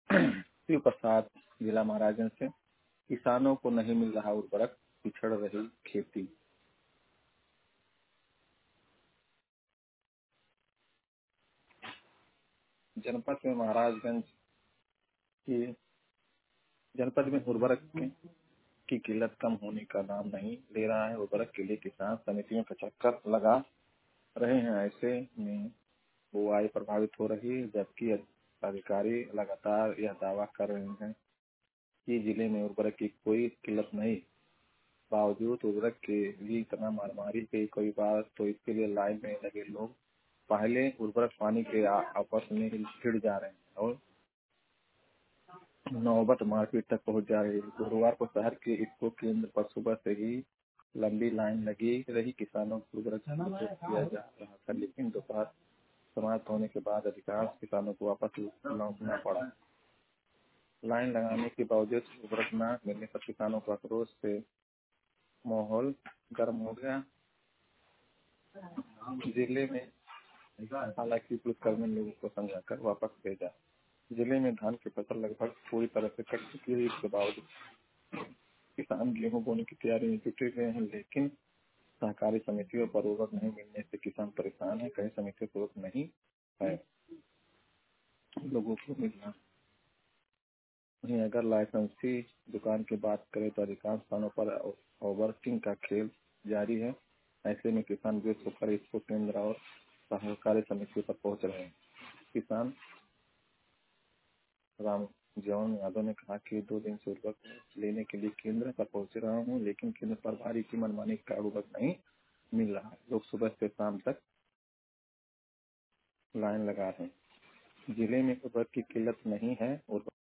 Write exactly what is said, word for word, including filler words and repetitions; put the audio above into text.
शिव प्रसाद, जिला महाराजगंज से। किसानों को नहीं मिल रहा उर्वरक, पिछड़ रही खेती। जनपद में महाराजगंज की जनपद में उर्वरक की किल्लत कम होने का नाम नहीं ले रहा है। उर्वरक के लिए किसान समितियों का चक्कर लगा रहे हैं। ऐसे में बुआई प्रभावित हो रही है, जबकि अधिकारी लगातार यह दावा कर रहे हैं कि जिले में उर्वरक की कोई किल्लत नहीं। बावजूद उर्वरक के लिए इतना मारामारी गई कई बार, तो इसके लिए लाइन में लगे लोग पहले उर्वरक पानी के आ- आपस में भिड़ जा रहे हैं और नौबत मारपीट तक पहुंच जा रही है। गुरुवार को शहर के इफ्को केंद्र पर सुबह से ही लंबी लाइन लगी रही। किसानों को उर्वरक वितरित किया जा रहा था, लेकिन दोपहर समाप्त होने के बाद अधिकांश किसानों को वापस लौटना पड़ा। लाइन लगाने के बावजूद उर्वरक न मिलने पर किसानों का आक्रोश से माहौल गर्म हो गया। जिले में हालांकि पुलिसकर्मी ने लोगों को समझाकर वापस भेजा। जिले में धान की फसल लगभग पूरी तरह से कट चुकी है। इसके बावजूद किसान गेहूं बोने की तैयारी में जुटे हुए हैं, लेकिन सहकारी समितियों पर उर्वरक नहीं मिलने से किसान परेशान है। कई समितियों को उर्वरक नहीं है, लोगों को मिलना। वहीं अगर लाइसेंसी दुकान की बात करें तो अधिकांश स्थानों पर ओवरवर्किंग का खेल जारी है। ऐसे में किसान विरोध होकर इसको केंद्र और सहकारी समितियों पर पहुंच रहे हैं। किसान राम जौन यादव ने कहा कि दो दिन से उर्वरक लेने के लिए केंद्र पर पहुंच रहा हूं, लेकिन केंद्र पर भारी की मनमानी का उर्वरक नहीं मिल रहा है। लोग सुबह से शाम तक लाइन लगा रहे हैं। जिले में उर्वरक की किल्लत नहीं है और